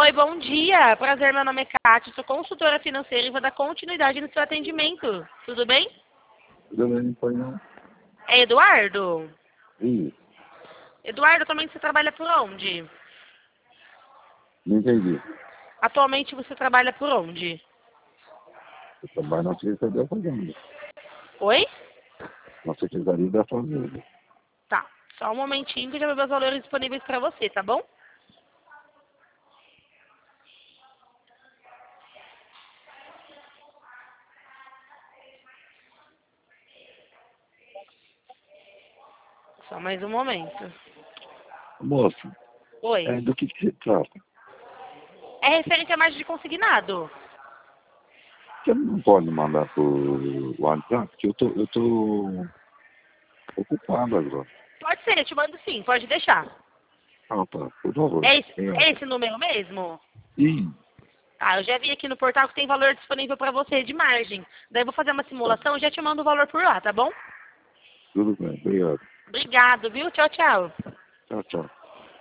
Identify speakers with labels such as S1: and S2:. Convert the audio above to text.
S1: Oi, bom dia. Prazer, meu nome é Kátia, sou consultora financeira e vou dar continuidade no seu atendimento. Tudo bem?
S2: Tudo bem, não foi não?
S1: É Eduardo?
S2: Isso,
S1: Eduardo, atualmente você trabalha por onde?
S2: não entendi.
S1: Atualmente você trabalha por onde?
S2: Eu trabalho na Secretaria da Fazenda.
S1: Oi?
S2: Na Secretaria da Fazenda.
S1: Tá. Só um momentinho que eu já vou ver os valores disponíveis para você, tá bom? Só mais um momento.
S2: Moça,
S1: Oi.
S2: do que se trata?
S1: É referente à margem de consignado.
S2: Você não pode mandar por WhatsApp, porque eu tô ocupado agora.
S1: Pode ser, eu te mando sim, pode deixar.
S2: Ah, tá, por favor.
S1: É esse número mesmo?
S2: Ih,
S1: Tá, eu já vi aqui no portal que tem valor disponível para você de margem. Daí eu vou fazer uma
S2: tá,
S1: simulação e já te mando o valor por lá, tá bom?
S2: tudo bem, obrigado.
S1: Obrigado, viu? Tchau, tchau.
S2: Tchau, tchau.